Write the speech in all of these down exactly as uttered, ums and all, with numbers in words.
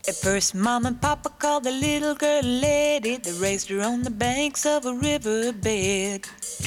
At first, Mom and Papa called the little girl lady that raised her on the banks of a riverbed.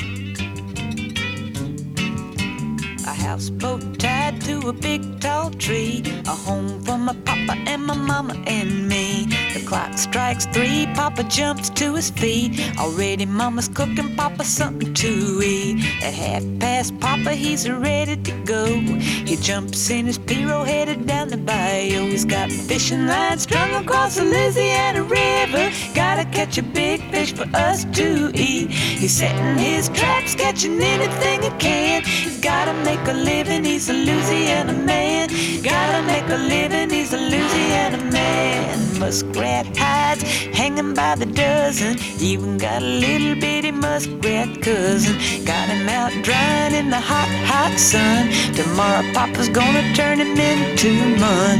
A houseboat tied to a big tall tree, a home for my papa and my mama and me. The clock strikes three, Papa jumps to his feet. Already Mama's cooking Papa something to eat. At half past, Papa, he's ready to go. He jumps in his Piro headed down the bayou. He's got fishing lines strung across the Louisiana River. Gotta catch a big fish for us to eat. He's setting his traps, catching anything he can. He's gotta make a living, he's a Louisiana man. Gotta make a living, he's a Louisiana man. Muskrat hides hanging by the dozen. Even got a little bitty muskrat cousin. Got him out drying in the hot, hot sun. Tomorrow Papa's gonna turn him into mud.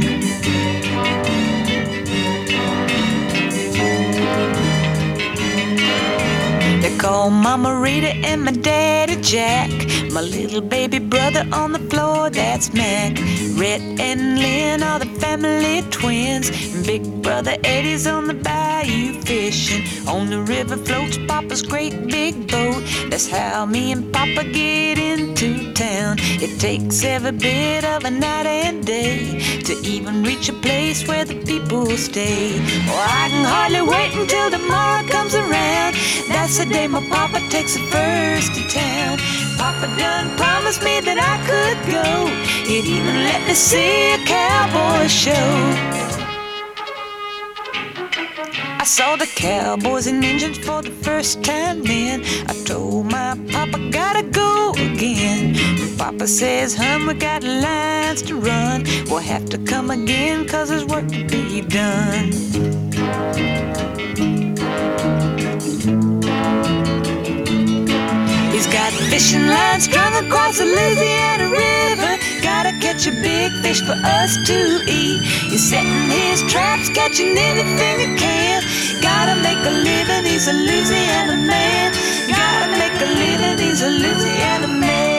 They call Mama Rita and my daddy Jack. My little baby brother on the floor, that's Mac. Rhett and Lynn are the family twins. Big brother Eddie's on the bayou fishing. On the river floats Papa's great big boat. That's how me and Papa get into town. It takes every bit of a night and day to even reach a place where the people stay. Oh, I can hardly wait until tomorrow comes around. That's the day my Papa takes it first to town. Papa done promised me that I could go. He'd even let me see a cowboy show. I saw the cowboys and Indians for the first time then. I told my Papa, gotta go again. Papa says, hun, we got lines to run. We'll have to come again, cause there's work to be done. He's got fishing lines strung across the Louisiana River. Gotta catch a big fish for us to eat. He's setting his traps, catching anything he can. Gotta make a living, he's a Louisiana man. Gotta make a living, he's a Louisiana man.